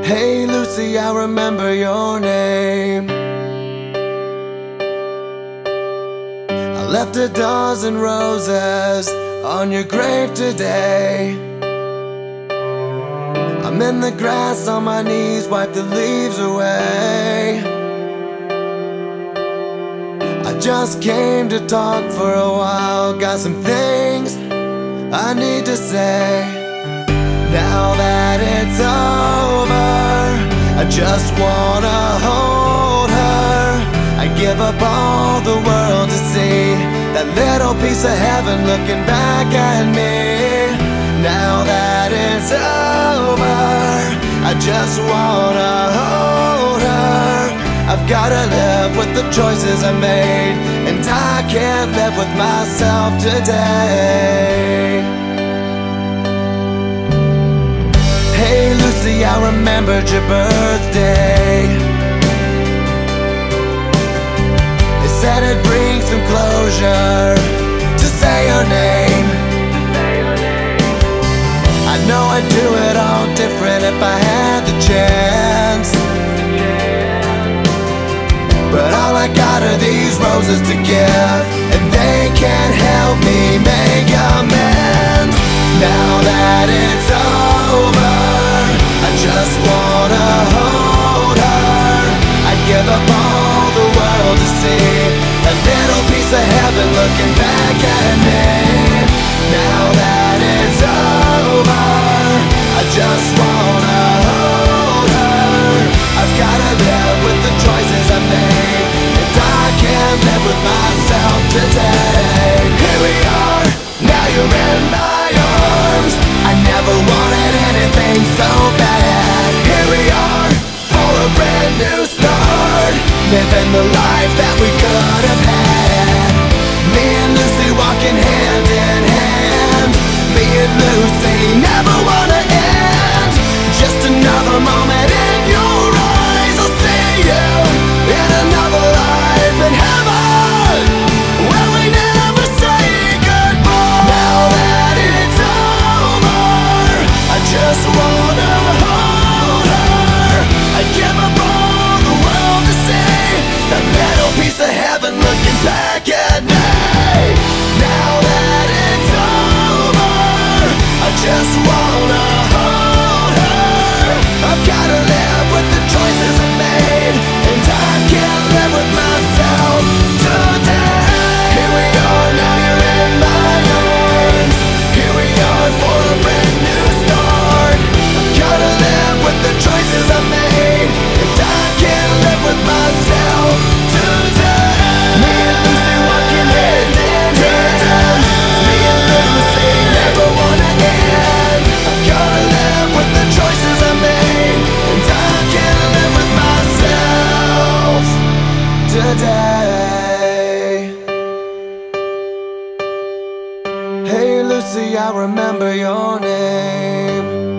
Hey Lucy, I remember your name. I left a dozen roses on your grave today. I'm in the grass on my knees, wipe the leaves away. I just came to talk for a while, got some things I need to say. Now that it's over, I just wanna hold her. I give up all the world to see that little piece of heaven looking back at me. Now that it's over, I just wanna hold her. I've gotta live with the choices I made, and I can't live with myself today. Hey Lucy, I remembered your birthday. They said it'd bring some closure to say your name. I know I'd do it all different if I had the chance, but all I got are these roses to give, and they can't help me make amends. Now that it's over, I just wanna hold her. I'd give up all the world to see a little piece of heaven looking back at me. Now that it's over, I just wanna hold her. I've gotta live with the choices I made, and I can't live with myself today. Here we are, now you're in my arms. I never wanted anything so bad. Here we are, for a brand new start, living the life that we could have had. Me and Lucy walking hand in hand. Me and Lucy never wanna end. Just another moment in your eyes. I'll see you in another life in heaven, where we never say goodbye. Now that it's over, I just wanna hold her. I give up all the world to see that little piece of heaven looking back at me. Now that it's over, I just wanna hold her. I've gotta live with the choices I made, and I can't live with myself today. Here we are, now you're in my arms. Here we are for a brand new start. I've gotta live with the choices I made, and I can't live with myself today. Me and Lucy walking hand in hand. Me and Lucy never wanna end. I've gotta live with the choices I made, and I can't live with myself today. Hey Lucy, I remember your name.